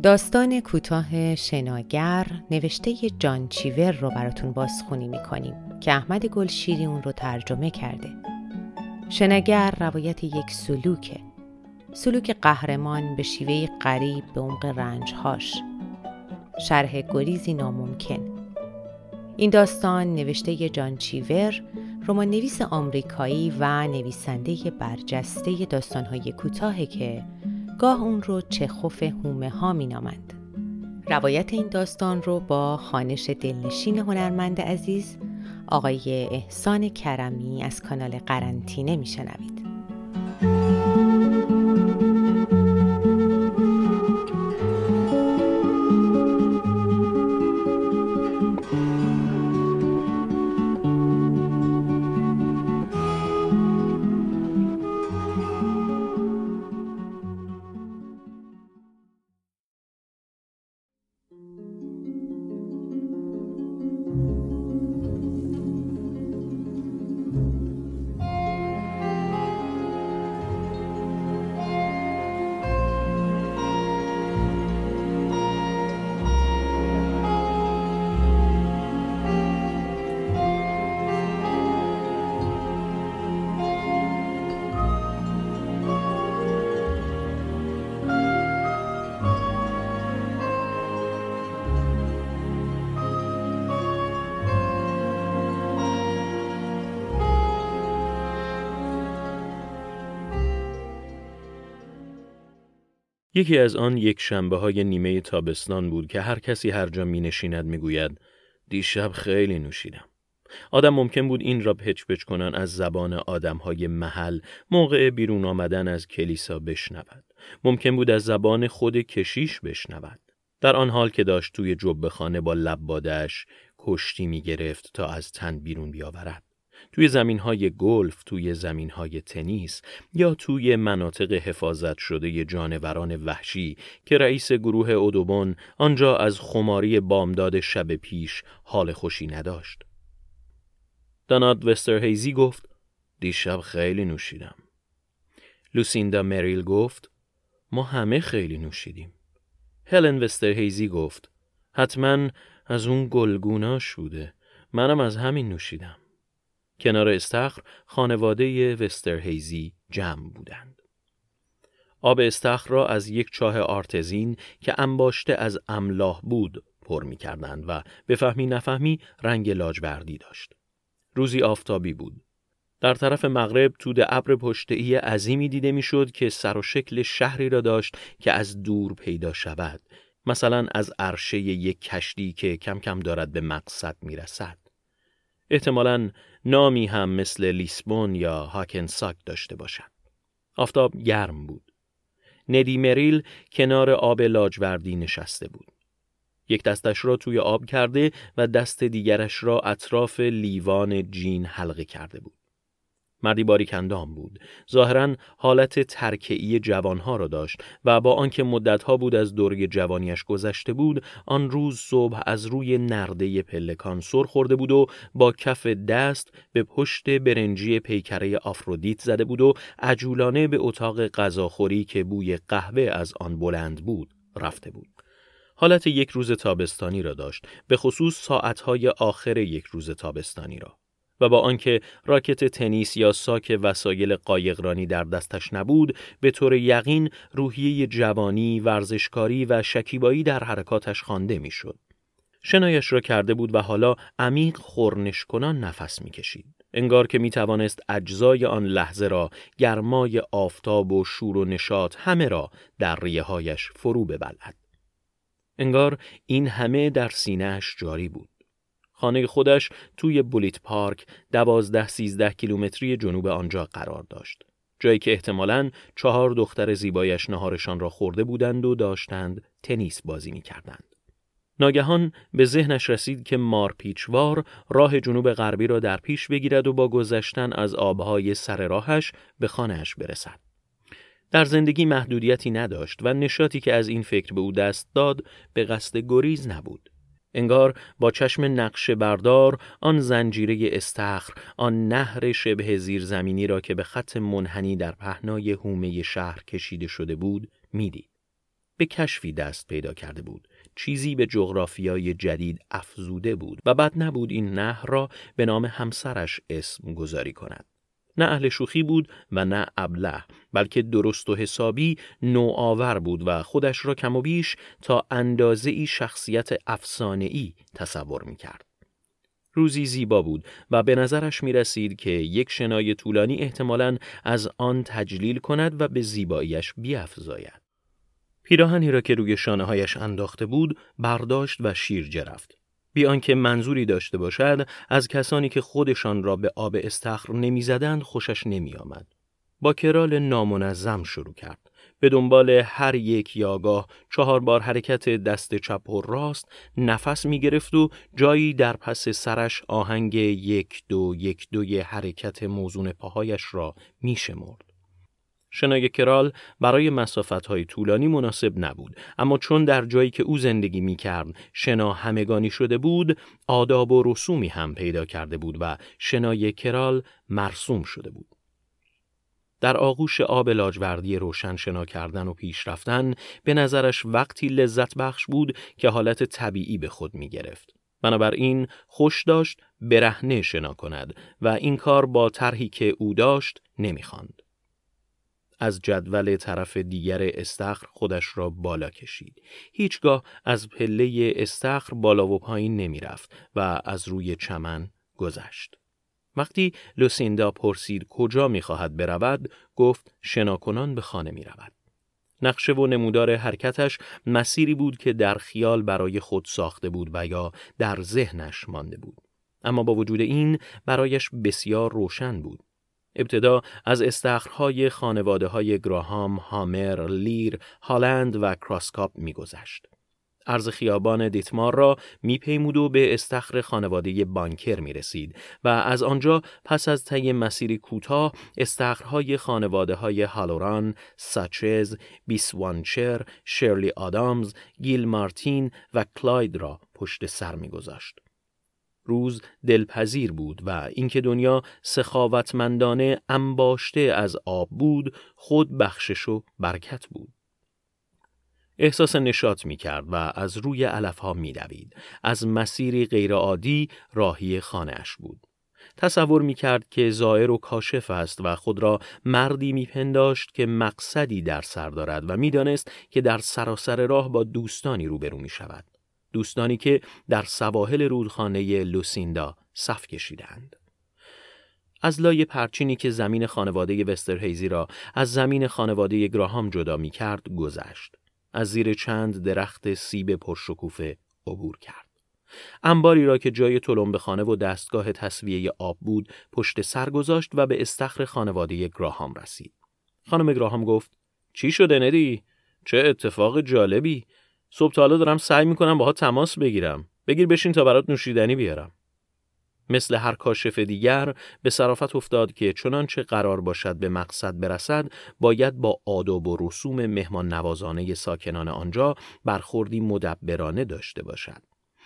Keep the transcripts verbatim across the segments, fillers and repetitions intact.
داستان کوتاه شناگر نوشته ی جان چیور رو براتون بازخوانی میکنیم که احمد گلشیری اون رو ترجمه کرده. شناگر روایت یک سلوکه، سلوک قهرمان به شیوه غریب به عمق رنجهاش، شرح گریزی ناممکن. این داستان نوشته ی جان چیور، رمان نویس آمریکایی و نویسنده برجسته داستان‌های کوتاهه که گاه اون رو چخوف هومه ها می نامند. روایت این داستان رو با خوانش دلنشین هنرمند عزیز آقای احسان کرمی از کانال قرنطینه می شنوید. یکی از آن یک شنبه های نیمه تابستان بود که هر کسی هر جا می نشیند می گوید دیشب خیلی نوشیدم. آدم ممکن بود این را پچ پچ کنن از زبان آدم های محل موقع بیرون آمدن از کلیسا بشنود. ممکن بود از زبان خود کشیش بشنود. در آن حال که داشت توی جبه خانه با لب باده‌اش کشتی می گرفت تا از تن بیرون بیاورد. توی زمین‌های گلف، توی زمین‌های تنیس یا توی مناطق حفاظت شده جانوران وحشی که رئیس گروه اودوبون آنجا از خماری بامداد شب پیش حال خوشی نداشت. داناد وسترهیزی گفت دیشب خیلی نوشیدم. لوسیندا مریل گفت ما همه خیلی نوشیدیم. هلن وسترهیزی گفت حتما از اون گلگوناش بوده. منم از همین نوشیدم. کنار استخر خانواده وسترهیزی جمع بودند. آب استخر را از یک چاه آرتزین که انباشته از املاح بود پر می کردند و به فهمی نفهمی رنگ لاجوردی داشت. روزی آفتابی بود. در طرف مغرب تود ابر پشته‌ای عظیمی دیده می شد که سر و شکل شهری را داشت که از دور پیدا شود. مثلا از عرشه یک کشتی که کم کم دارد به مقصد می رسد. احتمالاً نامی هم مثل لیسبون یا هاکنساک داشته باشد. آفتاب گرم بود. ندی مریل کنار آب لاجوردی نشسته بود. یک دستش را توی آب کرده و دست دیگرش را اطراف لیوان جین حلقه کرده بود. مردی باریکندام بود. ظاهراً حالت ترکه‌ای جوانها را داشت و با آنکه مدتها بود از دوره جوانیش گذشته بود، آن روز صبح از روی نرده پلکان سر خورده بود و با کف دست به پشت برنجی پیکره آفرودیت زده بود و عجولانه به اتاق غذاخوری که بوی قهوه از آن بلند بود رفته بود. حالت یک روز تابستانی را داشت، به خصوص ساعتهای آخر یک روز تابستانی را. و با آنکه راکت تنیس یا ساک وسایل قایقرانی در دستش نبود، به طور یقین روحیه جوانی، ورزشکاری و شکیبایی در حرکاتش خوانده میشد. شنایش را کرده بود و حالا عمیق خورنش کنان نفس میکشید. انگار که میتوانست اجزای آن لحظه را، گرمای آفتاب و شور و نشاط همه را در ریه‌هایش فرو ببلعد. انگار این همه در سینه‌اش جاری بود. خانه خودش توی بولیت پارک دوازده سیزده کیلومتری جنوب آنجا قرار داشت. جایی که احتمالاً چهار دختر زیبایش نهارشان را خورده بودند و داشتند تنیس بازی می کردند. ناگهان به ذهنش رسید که مارپیچوار راه جنوب غربی را در پیش بگیرد و با گذشتن از آبهای سر راهش به خانه‌اش برسد. در زندگی محدودیتی نداشت و نشاطی که از این فکر به او دست داد به قصد گریز نبود. انگار با چشم نقشه بردار آن زنجیره استخر، آن نهر شبه زیرزمینی را که به خط منحنی در پهنای حومه شهر کشیده شده بود میدید. به کشفی دست پیدا کرده بود. چیزی به جغرافیای جدید افزوده بود و بد نبود این نهر را به نام همسرش اسم گذاری کند. نه اهل شوخی بود و نه ابله، بلکه درست و حسابی نوآور بود و خودش را کم و بیش تا اندازه‌ای شخصیت افسانه‌ای تصور می‌کرد. روزی زیبا بود و به نظرش می رسید که یک شنای طولانی احتمالاً از آن تجلیل کند و به زیباییش بیفزاید. پیراهنی را که روی شانه‌هایش انداخته بود برداشت و شیرجه رفت. بی آنکه منظوری داشته باشد، از کسانی که خودشان را به آب استخر نمی‌زدند خوشش نمی‌آمد. با کرال نامنظم شروع کرد. به دنبال هر یک یاگاه چهار بار حرکت دست چپ و راست نفس می گرفت و جایی در پس سرش آهنگ یک دو یک دوی حرکت موزون پاهایش را می شمرد. شنای کرال برای مسافت‌های طولانی مناسب نبود، اما چون در جایی که او زندگی می کرد شنا همگانی شده بود، آداب و رسومی هم پیدا کرده بود و شنای کرال مرسوم شده بود. در آغوش آب لاجوردی روشن شنا کردن و پیش رفتن به نظرش وقتی لذت بخش بود که حالت طبیعی به خود می گرفت. بنابراین خوش داشت برهنه شنا کند و این کار با طرحی که او داشت نمی خواند. از جدول طرف دیگر استخر خودش را بالا کشید. هیچگاه از پله استخر بالا و پایین نمی رفت و از روی چمن گذشت. وقتی لوسیندا پرسید کجا می خواهد برود، گفت شناکنان به خانه می رود. نقشه و نمودار حرکتش مسیری بود که در خیال برای خود ساخته بود و یا در ذهنش مانده بود. اما با وجود این برایش بسیار روشن بود. ابتدا از استخرهای خانواده های گراهام، هامر، لیر، هالند و کراسکاپ می گذشت. عرض خیابان دیتمار را میپیمود و به استخر خانواده بانکر می رسید و از آنجا پس از طی مسیری کوتاه استخرهای خانواده های هالوران، ساچز، بیسوانچر، شرلی آدامز، گیل مارتین و کلاید را پشت سر می گذاشت. روز دلپذیر بود و اینکه دنیا سخاوتمندانه انباشته از آب بود خود بخشش و برکت بود. احساس نشاط می کرد و از روی علفها می دوید. از مسیری غیرعادی راهی خانه‌اش بود. تصور می کرد که زائر و کاشف است و خود را مردی می پنداشت که مقصدی در سر دارد و می دانست که در سراسر راه با دوستانی روبرو می شود. دوستانی که در سواحل رودخانه لوسیندا صف کشیدند. از لای پرچینی که زمین خانواده وسترهیزی را از زمین خانواده گراهام جدا می کرد گذشت. از زیر چند درخت سیب پرشکوفه عبور کرد. انباری را که جای تلمبه خانه و دستگاه تسویه آب بود پشت سر گذاشت و به استخر خانواده گراهام رسید. خانم گراهام گفت: چی شده ندی؟ چه اتفاق جالبی؟ صبح تا حالا دارم سعی میکنم باها تماس بگیرم. بگیر بشین تا برات نوشیدنی بیارم. مثل هر کاشف دیگر به صرافت افتاد که چنانچه قرار باشد به مقصد برسد باید با آداب و رسوم مهمان نوازانه ساکنان آنجا برخوردی مدبرانه داشته باشد.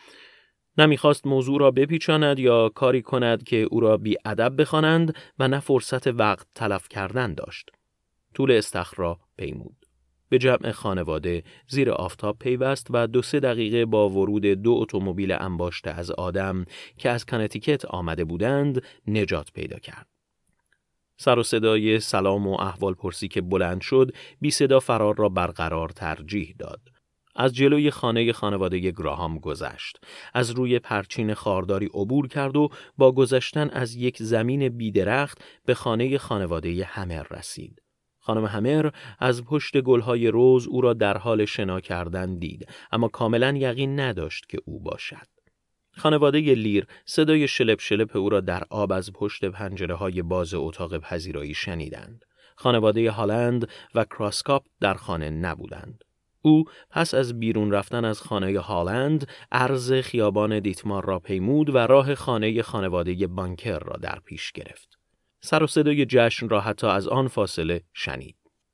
نمیخواست موضوع را بپیچاند یا کاری کند که او را بی ادب بخوانند و نه فرصت وقت تلف کردن داشت. طول استخر را پیمود. به جمع خانواده زیر آفتاب پیوست و دو سه دقیقه با ورود دو اتومبیل انباشته از آدم که از کنتیکت آمده بودند نجات پیدا کرد. سر و صدای سلام و احوال پرسی که بلند شد بی صدا فرار را برقرار ترجیح داد. از جلوی خانه خانواده گراهام گذشت. از روی پرچین خارداری عبور کرد و با گذشتن از یک زمین بیدرخت به خانه خانواده همر رسید. خانم همر از پشت گلهای روز او را در حال شنا کردن دید، اما کاملا یقین نداشت که او باشد. خانواده لیر صدای شلپ شلپ او را در آب از پشت پنجره‌های باز اتاق پذیرایی شنیدند. خانواده هالند و کراسکاپ در خانه نبودند. او پس از بیرون رفتن از خانه هالند عرض خیابان دیتمار را پیمود و راه خانه خانواده بانکر را در پیش گرفت. سر و صدای جشن را حتی از آن فاصله شنید.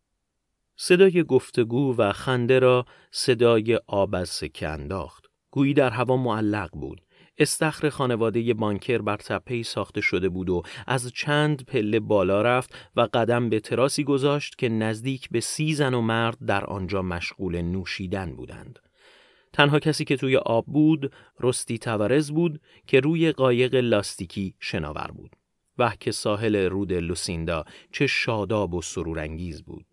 صدای گفتگو و خنده را صدای آب از سکه انداخت. گویی در هوا معلق بود. استخر خانواده بانکر بر تپه‌ای ساخته شده بود و از چند پله بالا رفت و قدم به تراسی گذاشت که نزدیک به سی زن و مرد در آنجا مشغول نوشیدن بودند. تنها کسی که توی آب بود، رستی تاورز بود که روی قایق لاستیکی شناور بود. وه که ساحل رود لوسیندا چه شاداب و سرورانگیز بود.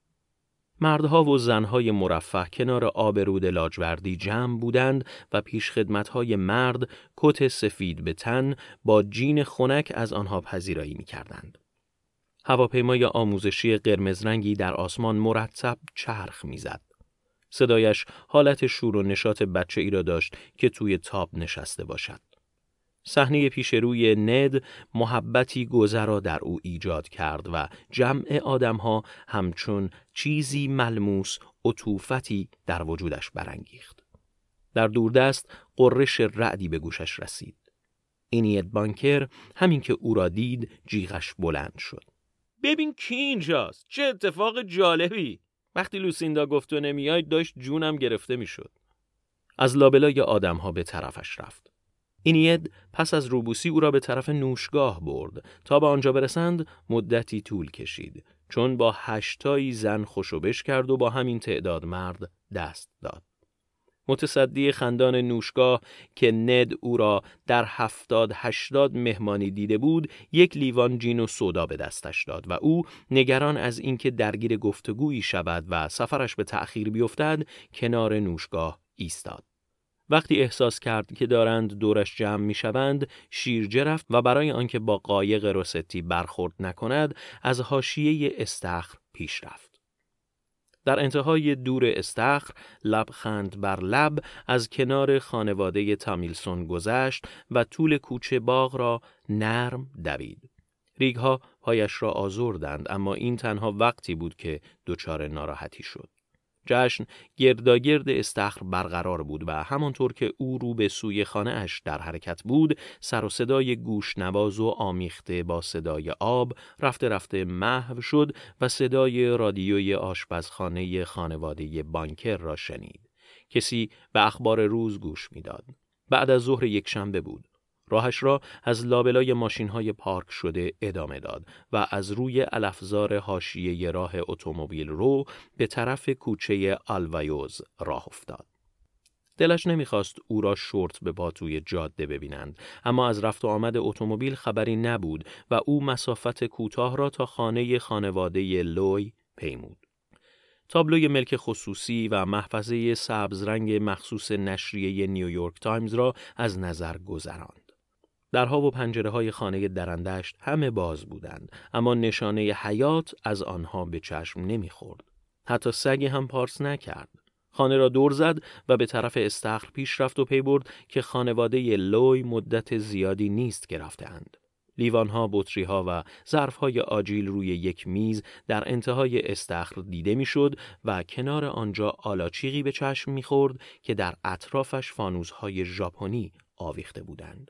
مردها و زنهای مرفه کنار آب رود لاجوردی جمع بودند و پیشخدمت‌های مرد کت سفید به تن با جین خنک از آنها پذیرایی می‌کردند. هواپیمای آموزشی قرمز رنگی در آسمان مرتب چرخ می‌زد. صدایش حالت شور و نشاط بچه‌ای را داشت که توی تاب نشسته باشد. صحنه پیش روی ند محبتی گذرا در او ایجاد کرد و جمع آدم‌ها همچون چیزی ملموس عطوفتی در وجودش برانگیخت. در دوردست قررش رعدی به گوشش رسید. اینیت بانکر همین که او را دید جیغش بلند شد. ببین کی اینجاست؟ چه اتفاق جالبی! وقتی لوسیندا گفت تو نمیای داشت جونم گرفته میشد. از لابلای آدم‌ها به طرفش رفت. اینید پس از روبوسی او را به طرف نوشگاه برد. تا به آنجا برسند مدتی طول کشید، چون با هشتایی زن خوشوبش کرد و با همین تعداد مرد دست داد. متصدی خندان نوشگاه که ند او را در هفتاد هشتاد مهمانی دیده بود، یک لیوان جین و سودا به دستش داد و او نگران از اینکه درگیر گفتگویی شود و سفرش به تأخیر بیفتد کنار نوشگاه ایستاد. وقتی احساس کرد که دارند دورش جمع می شوند، شیرجه رفت و برای آنکه با قایق روستی برخورد نکند، از حاشیه استخر پیش رفت. در انتهای دور استخر، لبخند بر لب از کنار خانواده تامیلسون گذشت و طول کوچه باغ را نرم دوید. ریگها پایش را آزردند، اما این تنها وقتی بود که دچار ناراحتی شد. جشن گرداگرد استخر برقرار بود و همانطور که او رو به سوی خانه اش در حرکت بود، سر و صدای گوشنواز و آمیخته با صدای آب رفته رفته محو شد و صدای رادیوی آشپزخانه خانواده بانکر را شنید. کسی به اخبار روز گوش میداد. بعد از ظهر یک شنبه بود. راهش را از لابلای ماشین‌های پارک شده ادامه داد و از روی علفزار حاشیه راه اتومبیل رو به طرف کوچه آلوایوز راه افتاد. دلش نمیخواست او را شورت به پا توی جاده ببینند، اما از رفت و آمد اتومبیل خبری نبود و او مسافت کوتاه را تا خانه خانواده لوی پیمود. تابلوی ملک خصوصی و محفظه سبز رنگ مخصوص نشریه نیویورک تایمز را از نظر گذراند. درها و پنجره‌های خانه درندشت همه باز بودند، اما نشانه حیات از آنها به چشم نمی‌خورد. حتی سگی هم پارس نکرد. خانه را دور زد و به طرف استخر پیش رفت و پی برد که خانواده لوی مدت زیادی نیست که رفته‌اند. لیوان‌ها، بطری‌ها و ظرف‌های آجیل روی یک میز در انتهای استخر دیده می‌شد و کنار آنجا آلاچیقی به چشم می‌خورد که در اطرافش فانوس‌های ژاپنی آویخته بودند.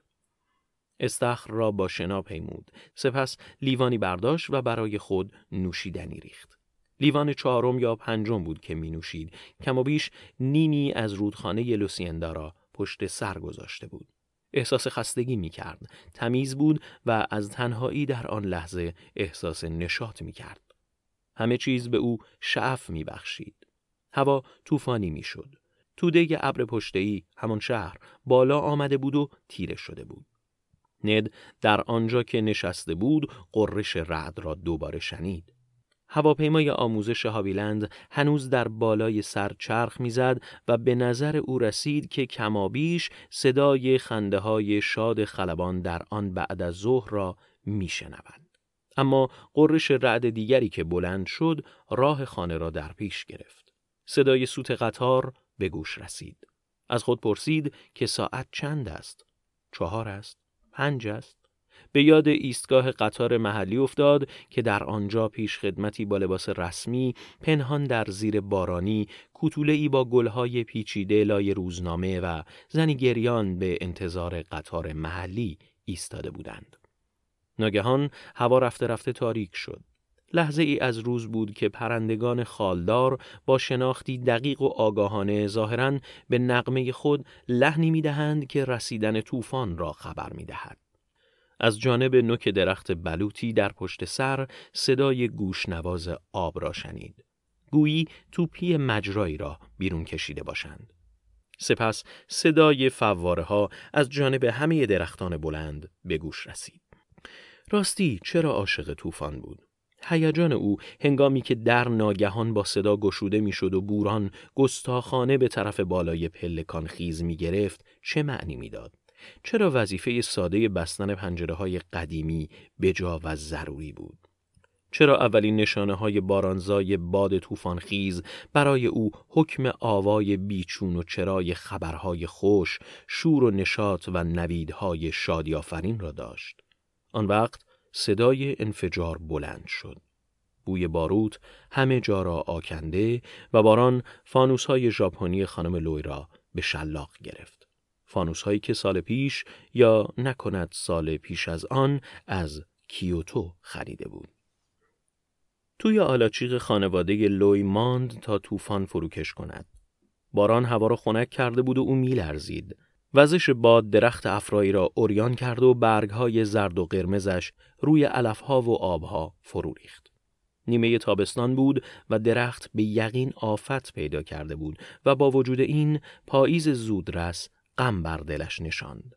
استخر را با شنا پیمود، سپس لیوانی برداشت و برای خود نوشیدنی ریخت. لیوان چهارم یا پنجم بود که می نوشید، کم و بیش نینی از رودخانه لوسیندا را پشت سر گذاشته بود. احساس خستگی می کرد، تمیز بود و از تنهایی در آن لحظه احساس نشاط می کرد. همه چیز به او شعف می بخشید. هوا طوفانی می شد. توده ابر پشته‌ای، همان شهر، بالا آمده بود و تیره شده بود. ند در آنجا که نشسته بود قررش رعد را دوباره شنید. هواپیمای آموزش هاویلند هنوز در بالای سر چرخ میزد و به نظر او رسید که کمابیش صدای خنده‌های شاد خلبان در آن بعد از ظهر را میشنوند. اما قررش رعد دیگری که بلند شد راه خانه را در پیش گرفت. صدای سوت قطار به گوش رسید. از خود پرسید که ساعت چند است؟ چهار است؟ پنج است؟ به یاد ایستگاه قطار محلی افتاد که در آنجا پیش خدمتی با لباس رسمی پنهان در زیر بارانی، کوتوله‌ای با گلهای پیچیده لای روزنامه و زنی گریان به انتظار قطار محلی ایستاده بودند. ناگهان هوا رفته رفته تاریک شد. لحظه ای از روز بود که پرندگان خالدار با شناختی دقیق و آگاهانه ظاهراً به نغمه خود لحنی می‌دهند که رسیدن طوفان را خبر می‌دهد. از جانب نوک درخت بلوطی در پشت سر صدای گوشنواز آب را شنید. گویی توپی مجرایی را بیرون کشیده باشند. سپس صدای فواره ها از جانب همه درختان بلند به گوش رسید. راستی چرا عاشق طوفان بود؟ هیجان او هنگامی که در ناگهان با صدا گشوده میشد و بوران گستاخانه به طرف بالای پلکان خیز می گرفت چه معنی میداد؟ چرا وظیفه ساده بستن پنجره های قدیمی بجا و ضروری بود؟ چرا اولین نشانه های بارانزای باد طوفان خیز برای او حکم آوای بیچون و چرای خبرهای خوش، شور و نشاط و نویدهای شادی آفرین را داشت؟ آن وقت صدای انفجار بلند شد. بوی باروت همه جا را آکنده و باران فانوس‌های ژاپنی خانم لوی را به شلاق گرفت. فانوس‌هایی که سال پیش یا نکند سال پیش از آن از کیوتو خریده بود. توی آلاچیق خانواده لوی ماند تا طوفان فروکش کند. باران هوا را خنک کرده بود و او می‌لرزید. وزش باد درخت افرایی را عریان کرد و برگ‌های زرد و قرمزش روی علف‌ها و آب‌ها فرو ریخت. نیمه تابستان بود و درخت به یقین آفت پیدا کرده بود و با وجود این پاییز زودرس غم بر دلش نشاند.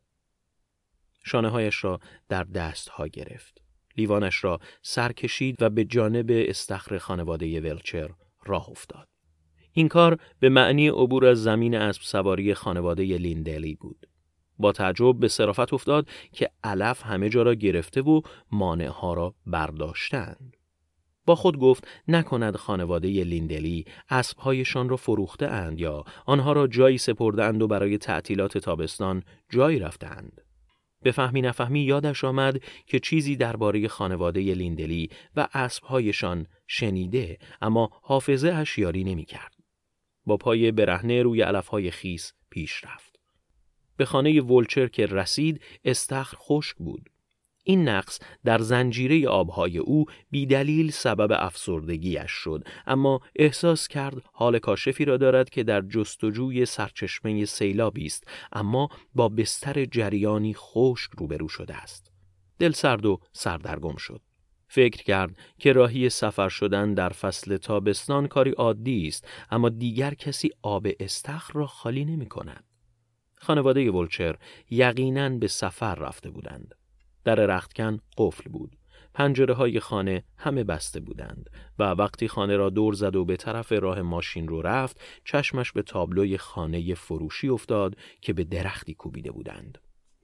شانه‌هایش را در دست‌ها گرفت. لیوانش را سر کشید و به جانب استخر خانواده ولچر راه افتاد. این کار به معنی عبور از زمین اسب سواری خانواده لیندلی بود. با تعجب به صرافت افتاد که علف همه جا را گرفته و مانعها را برداشتند. با خود گفت نکند خانواده لیندلی اسبهایشان را فروخته اند یا آنها را جایی سپرده اند و برای تعطیلات تابستان جایی رفتند. به فهمی نفهمی یادش آمد که چیزی درباره خانواده لیندلی و اسبهایشان شنیده، اما حافظه اش یاری نمی کرد. با پای برهنه روی علفهای خیس پیش رفت. به خانه ولچر که رسید استخر خشک بود. این نقص در زنجیره آبهای او بی دلیل سبب افسردگیش شد، اما احساس کرد حال کاشفی را دارد که در جستجوی سرچشمه سیلابی است، اما با بستر جریانی خشک روبرو شده است. دل سرد و سردرگم شد. فکر کرد که راهی سفر شدن در فصل تابستان کاری عادی است، اما دیگر کسی آب استخر را خالی نمی کند. خانواده ولچر یقیناً به سفر رفته بودند. در رختکن قفل بود. پنجره های خانه همه بسته بودند و وقتی خانه را دور زد و به طرف راه ماشین رو رفت، چشمش به تابلوی خانه فروشی افتاد که به درختی کوبیده بودند.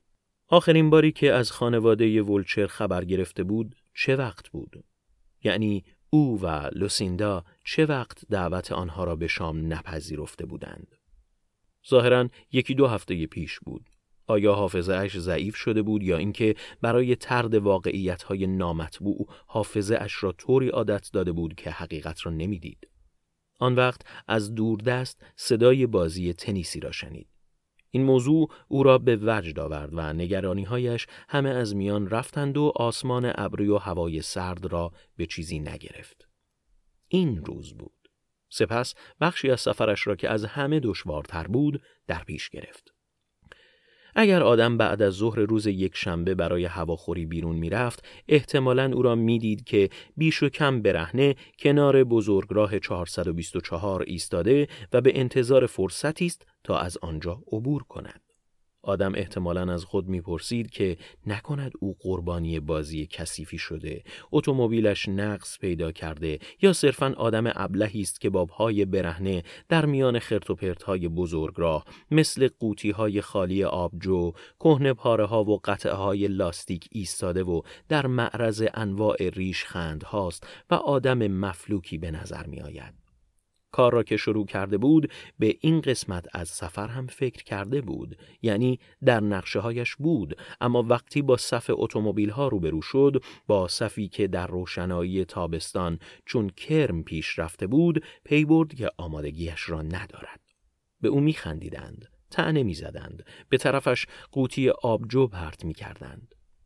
آخرین باری که از خانواده ولچر خبر گرفته بود چه وقت بود؟ یعنی او و لوسیندا چه وقت دعوت آنها را به شام نپذیرفته بودند؟ ظاهراً یکی دو هفته پیش بود. آیا حافظه اش ضعیف شده بود یا اینکه برای طرد واقعیت‌های نامطبوع حافظه اش را طوری عادت داده بود که حقیقت را نمی‌دید؟ آن وقت از دوردست صدای بازی تنیسی را شنید. این موضوع او را به وجد آورد و نگرانی‌هایش همه از میان رفتند و آسمان ابری و هوای سرد را به چیزی نگرفت. این روز بود. سپس بخشی از سفرش را که از همه دشوارتر بود در پیش گرفت. اگر آدم بعد از ظهر روز یک شنبه برای هواخوری بیرون می رفت، احتمالاً او را می دید که بیش و کم برهنه کنار بزرگراه چهارصد و بیست و چهار ایستاده و به انتظار فرصتی است تا از آنجا عبور کند. آدم احتمالاً از خود می پرسید که نکند او قربانی بازی کثیفی شده، اتومبیلش نقص پیدا کرده یا صرفاً آدم ابلهی است که با پای برهنه در میان خرت و پرت‌های بزرگراه مثل قوطی‌های خالی آبجو، کهنه پاره‌ها و قطعه‌های لاستیک ایستاده و در معرض انواع ریشخند هاست و آدم مفلوکی به نظر می آید. کار را که شروع کرده بود به این قسمت از سفر هم فکر کرده بود، یعنی در نقشه هایش بود، اما وقتی با صف اتومبیل ها روبرو شد، با صفی که در روشنایی تابستان چون کرم پیش رفته بود، پی برد که آمادگیش را ندارد. به او می خندیدند، طعنه می زدند، به طرفش قوطی آبجو پرت می کردند.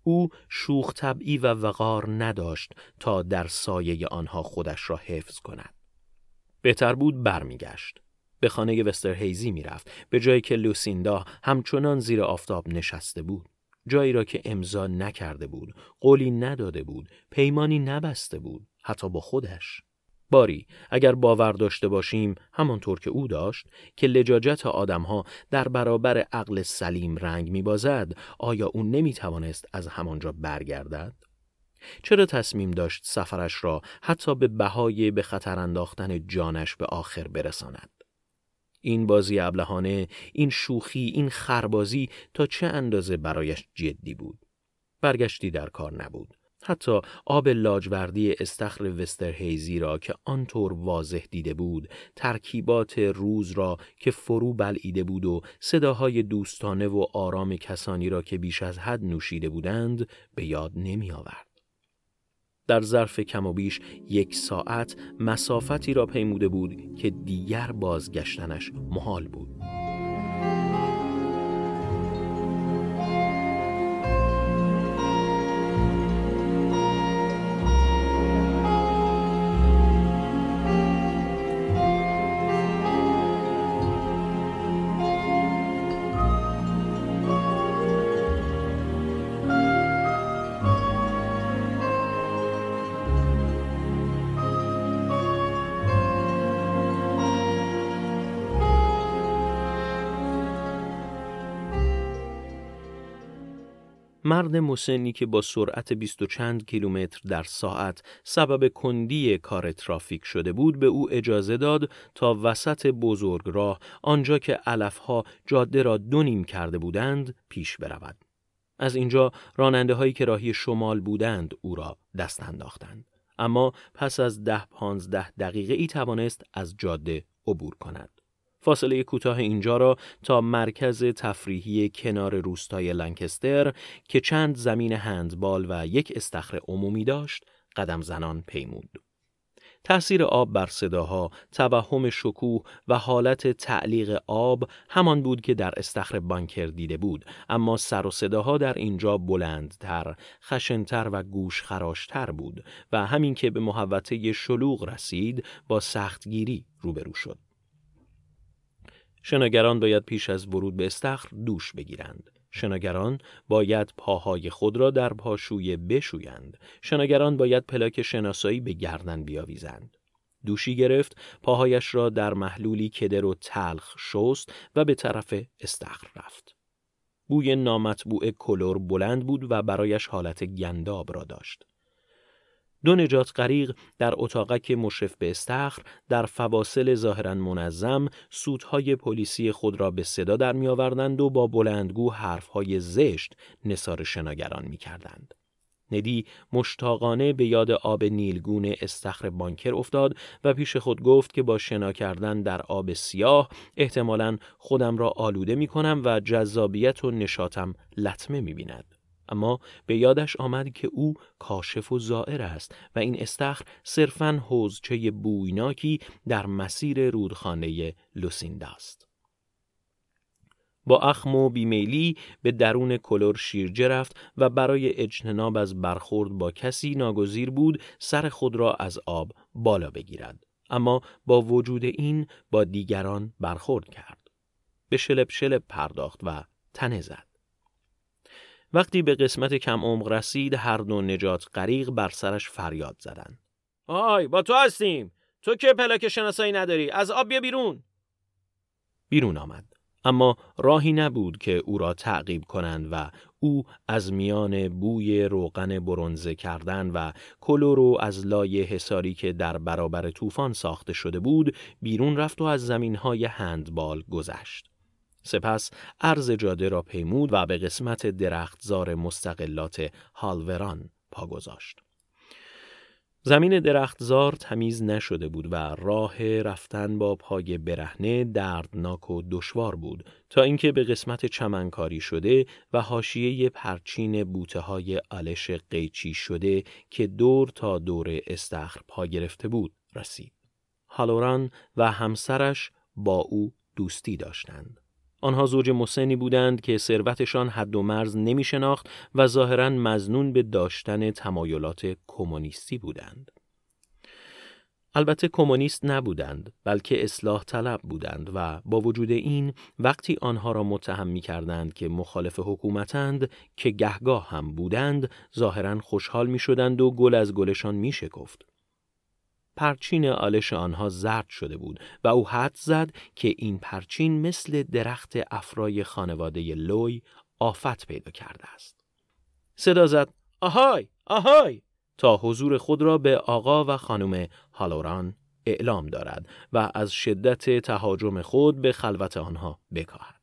او شوخ طبعی و وقار نداشت تا در سایه آنها خودش را حفظ کند. بهتر بود برمیگشت. به خانه وسترهیزی میرفت، به جایی که لوسیندا همچنان زیر آفتاب نشسته بود. جایی را که امضا نکرده بود، قولی نداده بود، پیمانی نبسته بود، حتی با خودش. باری اگر باور داشته باشیم همانطور که او داشت که لجاجت آدمها در برابر عقل سلیم رنگ میبازد، آیا او نمیتوانست از همانجا برگردد؟ چرا تصمیم داشت سفرش را حتی به بهای به خطر انداختن جانش به آخر برساند؟ این بازی ابلهانه، این شوخی، این خربازی تا چه اندازه برایش جدی بود؟ برگشتی در کار نبود. حتی آب لاجوردی استخر وسترهیزی را که آنطور واضح دیده بود، ترکیبات روز را که فرو بلعیده بود و صداهای دوستانه و آرام کسانی را که بیش از حد نوشیده بودند به یاد نمی آورد. در ظرف کم و بیش یک ساعت مسافتی را پیموده بود که دیگر بازگشتنش محال بود. مرد مسنی که با سرعت بیست و چند کیلومتر در ساعت سبب کندی کار ترافیک شده بود به او اجازه داد تا وسط بزرگراه، آنجا که علفها جاده را دو نیم کرده بودند، پیش برود. از اینجا راننده هایی که راهی شمال بودند او را دست انداختند، اما پس از ده پانزده دقیقه ای توانست از جاده عبور کند. فاصله کوتاه اینجا را تا مرکز تفریحی کنار روستای لنکستر که چند زمین هندبال و یک استخر عمومی داشت قدم زنان پیمود. تأثیر آب بر صداها، توهم شکوه و حالت تعلیق آب همان بود که در استخر بانکر دیده بود، اما سر و صداها در اینجا بلندتر، خشنتر و گوش خراشتر بود و همین که به محوطه شلوغ رسید با سختگیری روبرو شد. شناگران باید پیش از ورود به استخر دوش بگیرند. شناگران باید پاهای خود را در پاشویه بشویند. شناگران باید پلاک شناسایی به گردن بیاویزند. دوشی گرفت، پاهایش را در محلولی کدر و تلخ شست و به طرف استخر رفت. بوی نامطبوع کلور بلند بود و برایش حالت گنداب را داشت. دو نجات غریق در اتاقک مشرف به استخر در فواصل ظاهراً منظم سوتهای پلیسی خود را به صدا در می آوردند و با بلندگو حرفهای زشت نثار شناگران می کردند. ندی مشتاقانه به یاد آب نیلگون استخر بانکر افتاد و پیش خود گفت که با شنا کردن در آب سیاه احتمالاً خودم را آلوده می کنم و جذابیت و نشاطم لطمه می بیند. اما به یادش آمد که او کاشف و زائر است و این استخر صرفاً حوضچه بویناکی در مسیر رودخانه لوسیندا است. با اخم و بیمیلی به درون کلور شیرجه رفت و برای اجتناب از برخورد با کسی ناگزیر بود سر خود را از آب بالا بگیرد، اما با وجود این با دیگران برخورد کرد. به شلپ شلپ پرداخت و تنه زد. وقتی به قسمت کم عمق رسید هر دو نجات غریق بر سرش فریاد زدند. آی با تو هستیم، تو که پلاک شناسایی نداری، از آب بیا بیرون. بیرون آمد، اما راهی نبود که او را تعقیب کنند و او از میان بوی روغن برنزه کردن و کلور و از لای حصاری که در برابر طوفان ساخته شده بود بیرون رفت و از زمینهای هندبال گذشت. سپس عرض جاده را پیمود و به قسمت درختزار مستقلات هالوران پا گذاشت. زمین درختزار تمیز نشده بود و راه رفتن با پای برهنه دردناک و دشوار بود تا اینکه به قسمت چمنکاری شده و حاشیه پرچین بوته‌های آلش قیچی شده که دور تا دور استخر پا گرفته بود رسید. هالوران و همسرش با او دوستی داشتند. آنها زوج مسنی بودند که ثروتشان حد و مرز نمی شناخت و ظاهراً مظنون به داشتن تمایلات کمونیستی بودند. البته کمونیست نبودند، بلکه اصلاح طلب بودند و با وجود این وقتی آنها را متهم می کردند که مخالف حکومتند که گهگاه هم بودند، ظاهراً خوشحال می شدند و گل از گلشان می شکفت. پرچین آلش آنها زرد شده بود و او حدس زد که این پرچین مثل درخت افرای خانواده لوی آفت پیدا کرده است. صدا زد آهای آهای تا حضور خود را به آقا و خانم هالوران اعلام دارد و از شدت تهاجم خود به خلوت آنها بکاهد.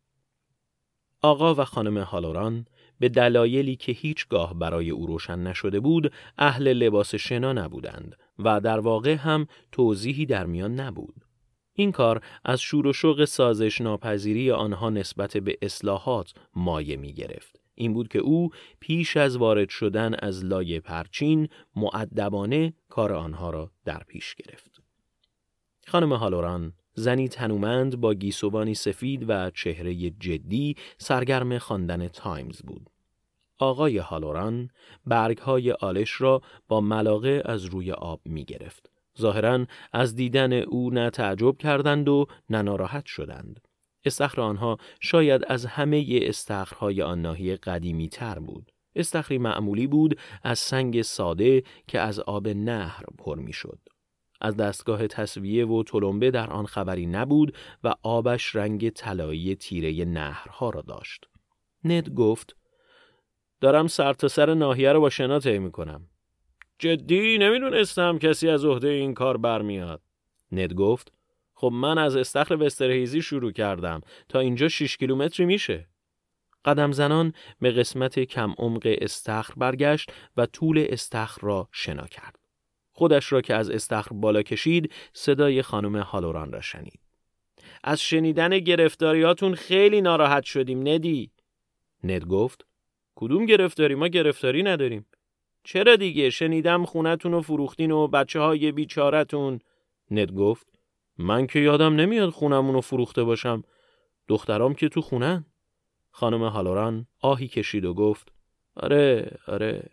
آقا و خانم هالوران به دلایلی که هیچگاه برای او روشن نشده بود اهل لباس شنا نبودند و در واقع هم توضیحی در میان نبود. این کار از شور و شوق سازش ناپذیری آنها نسبت به اصلاحات مایه می گرفت. این بود که او پیش از وارد شدن از لایه پرچین مؤدبانه کار آنها را در پیش گرفت. خانم هالوران، زنی تنومند با گیسوانی سفید و چهره جدی، سرگرم خواندن تایمز بود. آقای هالوران برگ‌های آلش را با ملاقه از روی آب می گرفت. ظاهراً از دیدن او نه تعجب کردند و نه ناراحت شدند. استخر آنها شاید از همه استخرهای آن ناحیه قدیمی تر بود. استخری معمولی بود از سنگ ساده که از آب نهر پر می شد. از دستگاه تسویه و تلمبه در آن خبری نبود و آبش رنگ طلایی تیره نهرها را داشت. ند گفت دارم سر تا سر ناحیه رو با شنا طی می‌کنم. جدی نمیدونستم کسی از عهده این کار برمیاد. ند گفت خب من از استخر وسترهیزی شروع کردم، تا اینجا شش کیلومتری میشه. قدم زنان به قسمت کم عمق استخر برگشت و طول استخر را شنا کرد. خودش را که از استخر بالا کشید، صدای خانم هالوران را شنید. از شنیدن گرفتاریاتون خیلی ناراحت شدیم ندی. ند گفت کدوم گرفتاری؟ ما گرفتاری نداریم. چرا دیگه؟ شنیدم خونتون رو فروختین و بچه های بیچارتون. ند گفت من که یادم نمیاد خونمون رو فروخته باشم. دخترام که تو خونن. خانم هالوران آهی کشید و گفت آره آره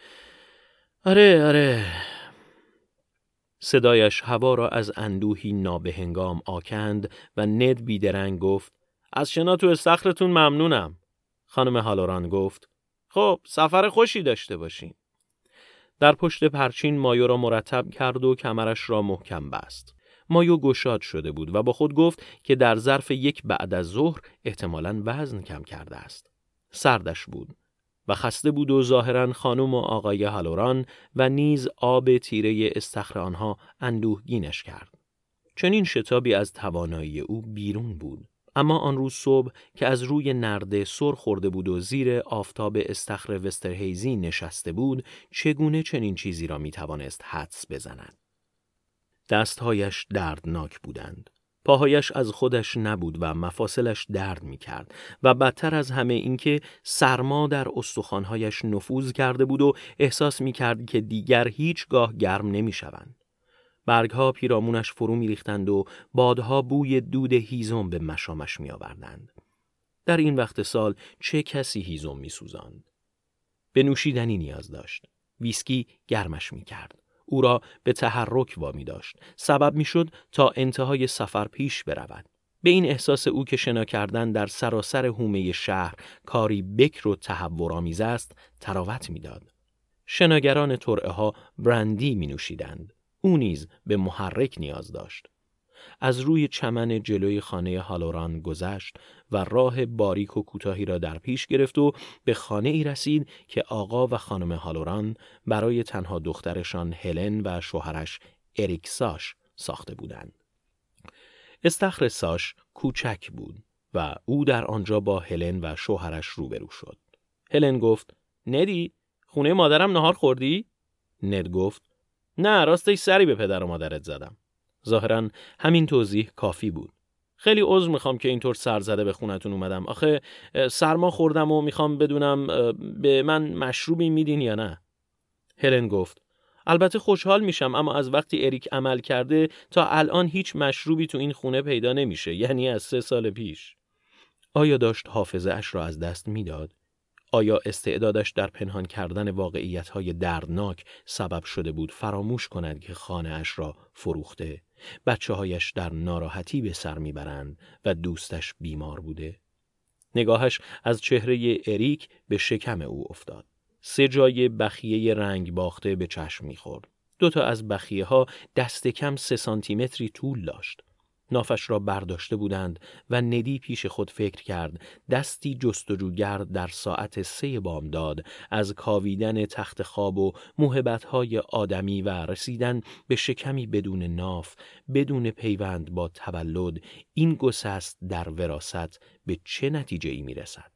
آره آره. صدایش هوا را از اندوهی نابهنگام آکند و ند بیدرنگ گفت از شنا تو استخرتون ممنونم. خانم هالوران گفت خب سفر خوشی داشته باشین. در پشت پرچین مایو را مرتب کرد و کمرش را محکم بست. مایو گشاد شده بود و با خود گفت که در ظرف یک بعد از ظهر احتمالاً وزن کم کرده است. سردش بود و خسته بود و ظاهراً خانم و آقای هالوران و نیز آب تیره استخر آنها اندوهگینش کرد. چنین شتابی از توانایی او بیرون بود. اما آن روز صبح که از روی نرده سر خورده بود و زیر آفتاب استخر وسترهیزی نشسته بود، چگونه چنین چیزی را می توانست حدس بزند؟ دستهایش دردناک بودند. پاهایش از خودش نبود و مفاصلش درد می کرد و بدتر از همه اینکه سرما در استخوانهایش نفوذ کرده بود و احساس می کرد که دیگر هیچگاه گرم نمی شوند. برگها پیرامونش فرو می ریختند و بادها بوی دود هیزم به مشامش می آوردند. در این وقت سال چه کسی هیزم می سوزاند؟ به نوشیدنی نیاز داشت. ویسکی گرمش می کرد. او را به تحرک وامی داشت. سبب می شد تا انتهای سفر پیش برود. به این احساس او که شنا کردن در سراسر حومه شهر کاری بکر و تهورآمیز است تراوت می داد. شناگران ترعه ها برندی می نوشیدند. او نیز به محرک نیاز داشت. از روی چمن جلوی خانه هالوران گذشت و راه باریک و کوتاهی را در پیش گرفت و به خانه ای رسید که آقا و خانم هالوران برای تنها دخترشان هلن و شوهرش اریک ساش ساخته بودند. استخر ساش کوچک بود و او در آنجا با هلن و شوهرش روبرو شد. هلن گفت ندی، خونه مادرم نهار خوردی؟ ند گفت نه، راستش سری به پدر و مادرت زدم. ظاهراً همین توضیح کافی بود. خیلی عذر میخوام که اینطور سرزده به خونتون اومدم. آخه سرما خوردم و میخوام بدونم به من مشروبی میدین یا نه. هلن گفت البته خوشحال میشم، اما از وقتی اریک عمل کرده تا الان هیچ مشروبی تو این خونه پیدا نمیشه، یعنی از سه سال پیش. آیا داشت حافظه اش را از دست میداد؟ آیا استعدادش در پنهان کردن واقعیت‌های دردناک سبب شده بود فراموش کند که خانه اش را فروخته، بچه‌هایش در ناراحتی به سر میبرند و دوستش بیمار بوده؟ نگاهش از چهره اریک به شکم او افتاد. سه جای بخیه رنگ باخته به چشم می‌خورد. دو تا از بخیه ها دست کم سه سانتی متری طول داشت. نافش را برداشته بودند و ندی پیش خود فکر کرد دستی جستجوگر در ساعت سه بامداد از کاویدن تخت خواب و موهبت‌های آدمی و رسیدن به شکمی بدون ناف، بدون پیوند با تولد، این گسست در وراثت به چه نتیجه‌ای می‌رسد؟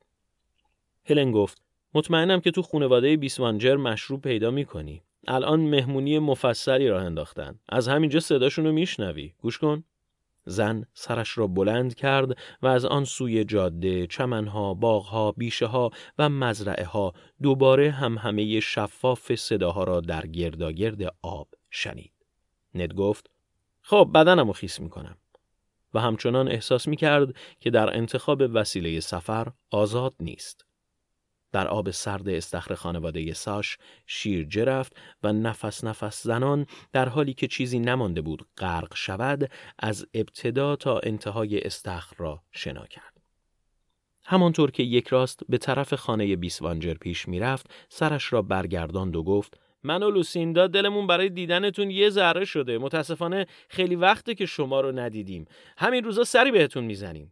هلن گفت: مطمئنم که تو خانواده بیسوانجر مشروب پیدا می‌کنی. الان مهمونی مفصلی راه انداختن. از همینجا صداشون رو میشنوی. گوش کن. زن سرش را بلند کرد و از آن سوی جاده، چمنها، باغها، بیشه‌ها و مزرعه‌ها دوباره هم همه شفاف صداها را در گرداگرد آب شنید. ند گفت: خب بدنمو خیس میکنم. و همچنان احساس میکرد که در انتخاب وسیله سفر آزاد نیست. در آب سرد استخر خانواده ساش شیرجه رفت و نفس نفس زنان در حالی که چیزی نمانده بود غرق شود از ابتدا تا انتهای استخر را شنا کرد. همانطور که یک راست به طرف خانه بیسوانجر پیش می رفت سرش را برگرداند و گفت: من و لوسیندا دلمون برای دیدنتون یه ذره شده. متاسفانه خیلی وقته که شما رو ندیدیم. همین روزا سری بهتون میزنیم.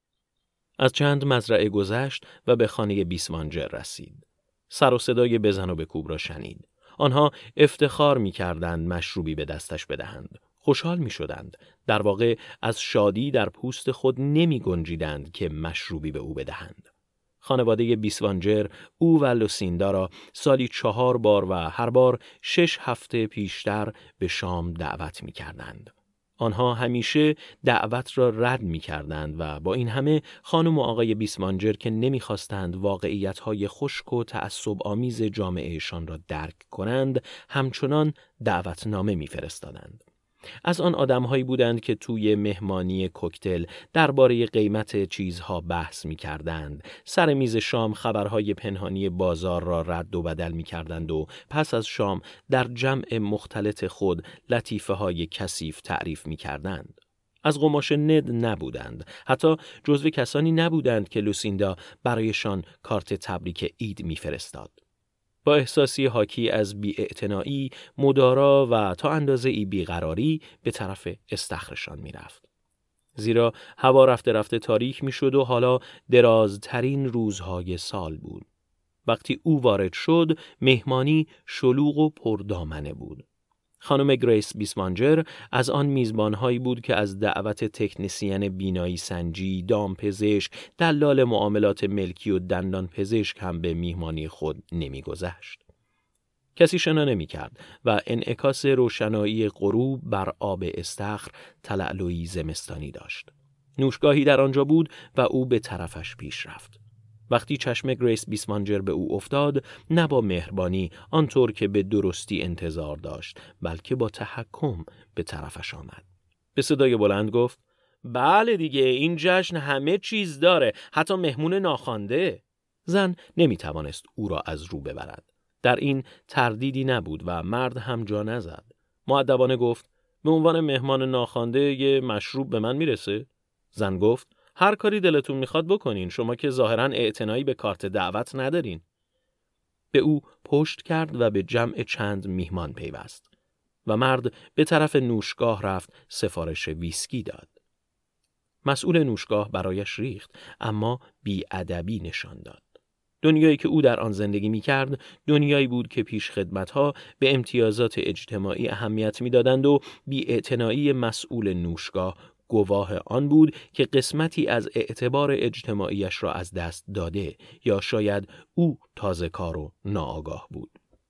از چند مزرعه گذشت و به خانه بیسوانجر رسید. سر و صدای بزن و بکوب را شنید. آنها افتخار می کردند مشروبی به دستش بدهند. خوشحال می شدند. در واقع از شادی در پوست خود نمی گنجیدند که مشروبی به او بدهند. خانواده بیسوانجر او و لوسیندا را سالی چهار بار و هر بار شش هفته پیشتر به شام دعوت می کردند. آنها همیشه دعوت را رد می کردند و با این همه خانم و آقای بیسوانجر که نمی خواستند واقعیت‌های خشک و تعصب آمیز جامعهشان را درک کنند همچنان دعوتنامه می فرستادند. از آن آدم‌هایی بودند که توی مهمانی کوکتل درباره قیمت چیزها بحث می‌کردند، سر میز شام خبرهای پنهانی بازار را رد و بدل می‌کردند و پس از شام در جمع مختلط خود لطیفه‌های کثیف تعریف می‌کردند. از قماش ند نبودند، حتی جزو کسانی نبودند که لوسیندا برایشان کارت تبریک عید می‌فرستاد. با احساسی حاکی از بی‌اعتنایی، مدارا و تا اندازه‌ای بیقراری به طرف استخرشان می‌رفت. زیرا هوا رفته رفته تاریک می‌شد و حالا درازترین روزهای سال بود. وقتی او وارد شد، مهمانی شلوغ و پردامنه بود. خانم گریس بیسوانجر از آن میزبان‌هایی بود که از دعوت تکنسین بینایی سنجی، دامپزشک، دلال معاملات ملکی و دندان پزشک هم به میهمانی خود نمی‌گذشت. کسی شنا نمی‌کرد و انعکاس روشنایی غروب بر آب استخر تلألؤی زمستانی داشت. نوشگاهی در آنجا بود و او به طرفش پیش رفت. وقتی چشم گریس بیسوانجر به او افتاد، نه با مهربانی آنطور که به درستی انتظار داشت، بلکه با تحکم به طرفش آمد. به صدای بلند گفت: بله دیگه، این جشن همه چیز داره، حتی مهمون ناخوانده. زن نمی توانست او را از رو ببرد. در این تردیدی نبود و مرد هم جا نزد. مؤدبانه گفت: به عنوان مهمان ناخوانده یه مشروب به من میرسه؟ زن گفت: هر کاری دلتون میخواد بکنین، شما که ظاهراً اعتنایی به کارت دعوت ندارین. به او پشت کرد و به جمع چند میهمان پیوست و مرد به طرف نوشگاه رفت سفارش ویسکی داد. مسئول نوشگاه برایش ریخت اما بی‌ادبی نشان داد. دنیایی که او در آن زندگی میکرد دنیایی بود که پیش خدمتها به امتیازات اجتماعی اهمیت میدادند و بی‌اعتنایی مسئول نوشگاه گواه آن بود که قسمتی از اعتبار اجتماعیش را از دست داده یا شاید او تازه کار و ناآگاه بود.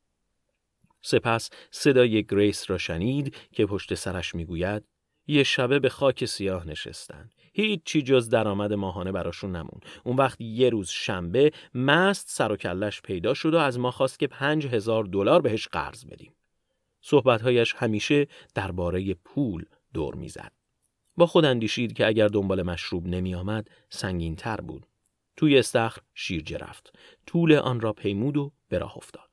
سپس صدای گریس را شنید که پشت سرش میگوید: یه شبه به خاک سیاه نشستن. هیچ چی جز درآمد ماهانه براشون نمون. اون وقت یه روز شنبه مست سر و کلش پیدا شد و از ما خواست که پنج هزار دلار بهش قرض بدیم. صحبتهایش همیشه درباره پول دور میزد. با خود اندیشید که اگر دنبال مشروب نمی آمد سنگین تر بود. توی استخر شیرجه رفت. طول آن را پیمود و به راه افتاد.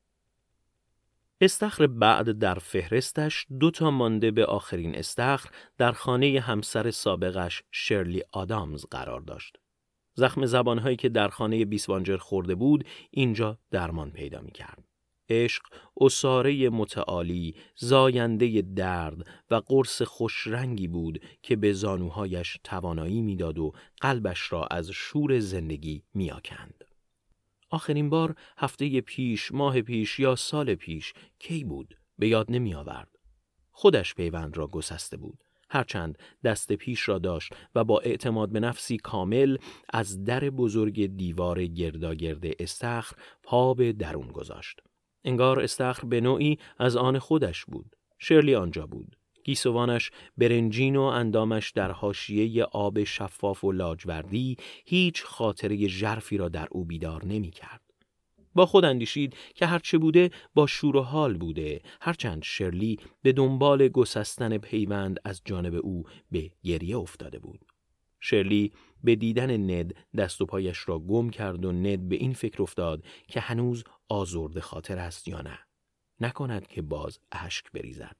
استخر بعد در فهرستش دو تا مانده به آخرین استخر در خانه همسر سابقش شرلی آدامز قرار داشت. زخم زبانهایی که در خانه بیسوانجر خورده بود اینجا درمان پیدا می کرد. عشق عصاره متعالی، زاینده درد و قرص خوشرنگی بود که به زانوهایش توانایی میداد و قلبش را از شور زندگی میآکند. آخرین بار هفته پیش، ماه پیش یا سال پیش کی بود؟ به یاد نمی آورد. خودش پیوند را گسسته بود. هرچند دست پیش را داشت و با اعتماد به نفسی کامل از در بزرگ دیوار گرداگرد استخر پا به درون گذاشت. انگار استخر به نوعی از آن خودش بود. شرلی آنجا بود. گیسوانش برنجین و اندامش در حاشیه آب شفاف و لاجوردی هیچ خاطره ژرفی را در او بیدار نمی کرد. با خود اندیشید که هرچه بوده با شور و حال بوده، هرچند شرلی به دنبال گسستن پیوند از جانب او به گریه افتاده بود. شرلی به دیدن ند دست و پایش را گم کرد و ند به این فکر افتاد که هنوز آزرده خاطر است یا نه. نکند که باز اشک بریزد.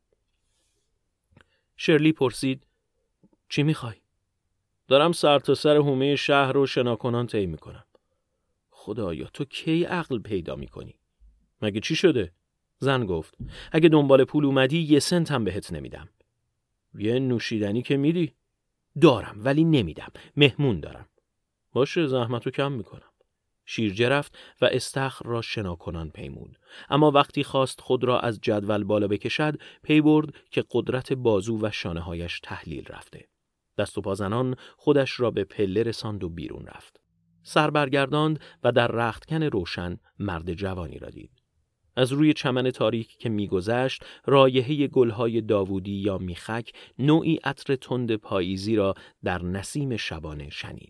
شرلی پرسید: چی میخوای؟ دارم سر تا سر حومه شهر رو شناکنان طی میکنم. خدایا تو کی عقل پیدا میکنی؟ مگه چی شده؟ زن گفت: اگه دنبال پول اومدی یه سنت هم بهت نمیدم. یه نوشیدنی که میدی؟ دارم ولی نمیدم. مهمون دارم. باشه، زحمتو کم میکنم. شیرجه رفت و استخر را شناکنان پیمود. اما وقتی خواست خود را از جدول بالا بکشد، پی برد که قدرت بازو و شانه‌هایش تحلیل رفته. دست و پا زنان خودش را به پله رساند و بیرون رفت. سر برگرداند و در رختکن روشن مرد جوانی را دید. از روی چمن تاریک که می‌گذشت، رایحه گل‌های داوودی یا میخک نوعی عطر تند پاییزی را در نسیم شبانه شنید.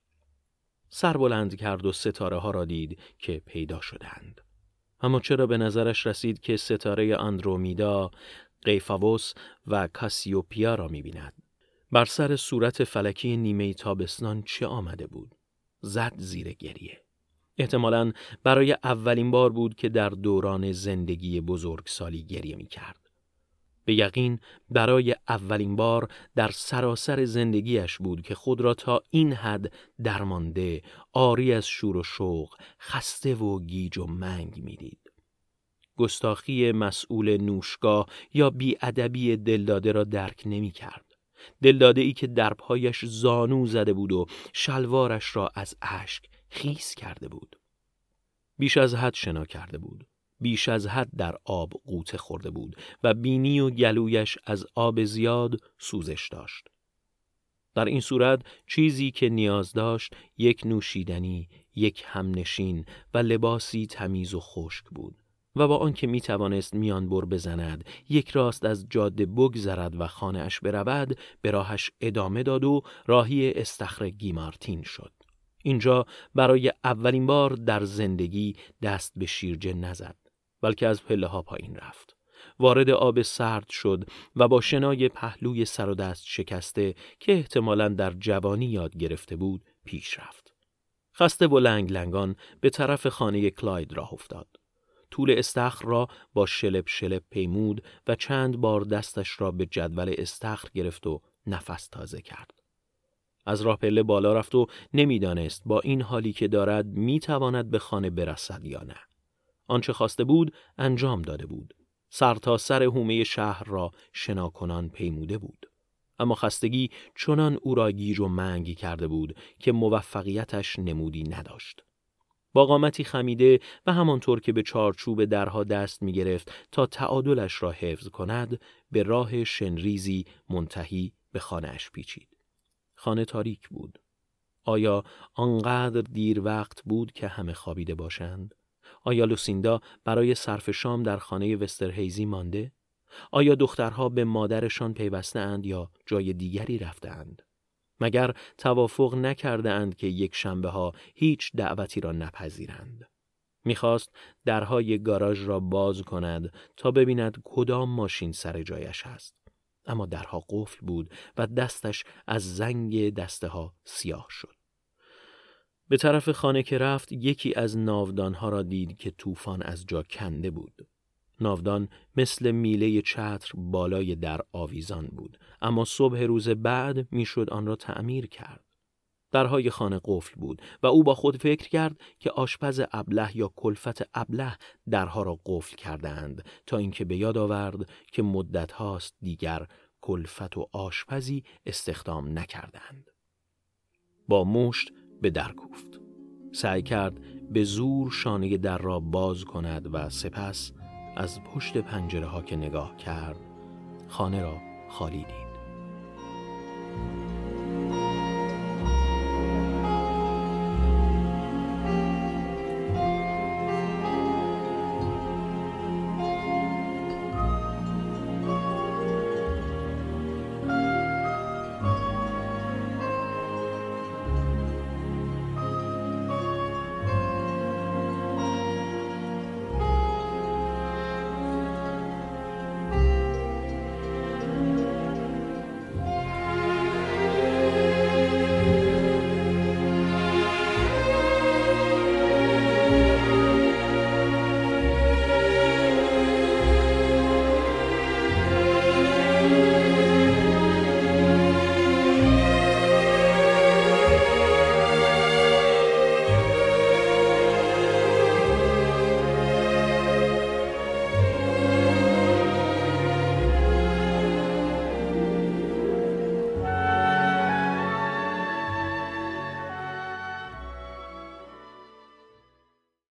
سر بلند کرد و ستاره ها را دید که پیدا شدند. اما چرا به نظرش رسید که ستاره آندرومیدا، قیفاووس و کاسیوپیا را می‌بیند؟ بر سر صورت فلکی نیمه تابستان چه آمده بود؟ زد زیر گریه. احتمالاً برای اولین بار بود که در دوران زندگی بزرگسالی گریه می‌کرد. به یقین برای اولین بار در سراسر زندگیش بود که خود را تا این حد درمانده، عاری از شور و شوق، خسته و گیج و منگ می‌دید. گستاخی مسئول نوشگاه یا بی‌ادبی دلداده را درک نمی‌کرد. دلداده ای که در پایش زانو زده بود و شلوارش را از اشک خیس کرده بود. بیش از حد شنا کرده بود. بیش از حد در آب غوطه خورده بود و بینی و گلویش از آب زیاد سوزش داشت. در این صورت چیزی که نیاز داشت یک نوشیدنی، یک همنشین و لباسی تمیز و خشک بود و با آنکه می توانست میان بر بزند، یک راست از جاده بگذرد و خانه اش برود، به راهش ادامه داد و راهی استخر گیمارتین شد. اینجا برای اولین بار در زندگی دست به شیرجه نزد، بلکه از پله ها پایین رفت. وارد آب سرد شد و با شنای پهلوی سر و دست شکسته که احتمالاً در جوانی یاد گرفته بود پیش رفت. خسته و لنگ لنگان به طرف خانه کلاید راه افتاد. طول استخر را با شلپ شلپ پیمود و چند بار دستش را به جدول استخر گرفت و نفس تازه کرد. از راه پله بالا رفت و نمیدانست با این حالی که دارد میتواند به خانه برسد یا نه. آنچه خواسته بود انجام داده بود. سر تا سر حومه شهر را شناکنان پیموده بود. اما خستگی چنان او را گیج و منگ کرده بود که موفقیتش نمودی نداشت. با قامتی خمیده و همانطور که به چارچوب درها دست می گرفت تا تعادلش را حفظ کند، به راه شنریزی منتهی به خانه‌اش پیچید. خانه تاریک بود. آیا آنقدر دیر وقت بود که همه خوابیده باشند؟ آیا لوسیندا برای صرف شام در خانه وسترهیزی مانده؟ آیا دخترها به مادرشان پیوسته اند یا جای دیگری رفته اند؟ مگر توافق نکرده اند که یک شنبه ها هیچ دعوتی را نپذیرند؟ میخواست درهای گاراژ را باز کند تا ببیند کدام ماشین سر جایش است. اما درها قفل بود و دستش از زنگ دسته ها سیاه شد. به طرف خانه که رفت یکی از ناودانها را دید که طوفان از جا کنده بود. ناودان مثل میله چتر بالای در آویزان بود، اما صبح روز بعد میشد آن را تعمیر کرد. درهای خانه قفل بود و او با خود فکر کرد که آشپز ابله یا کلفت ابله درها را قفل کردند، تا اینکه به یاد آورد که مدت هاست دیگر کلفت و آشپزی استخدام نکردند. با مشت به در کوفت. سعی کرد به زور شانه در را باز کند و سپس از پشت پنجره ها که نگاه کرد خانه را خالی دید.